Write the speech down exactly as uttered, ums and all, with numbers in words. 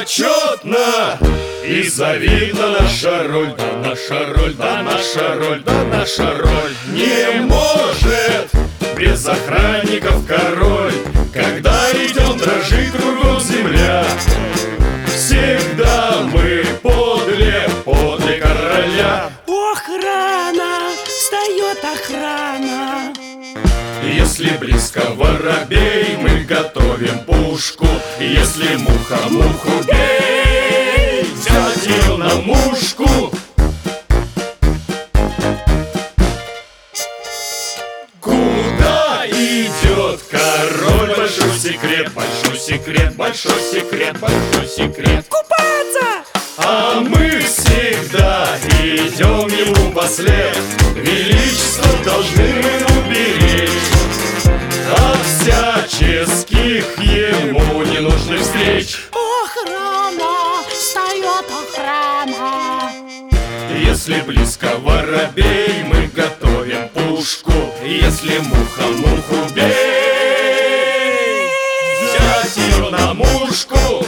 почетно и завидна наша роль. Да наша роль, да наша роль, да наша роль. Не может без охранников король. Когда идем, дрожит кругом земля. Всегда мы подле, подле короля. Охрана, встает охрана. Если близко воробей, мы готовим пушку. Если муха муху бей, взять ее на мушку. Куда идет король? Большой секрет, большой секрет, большой секрет, большой секрет. Купаться! А мы всегда идем ему послед. Величество должны мы уберечь от всяческих ему ненужных встреч. Охрана, встает охрана. Если близко воробей, мы готовим пушку. Если муха муху бей, взять ее на мушку.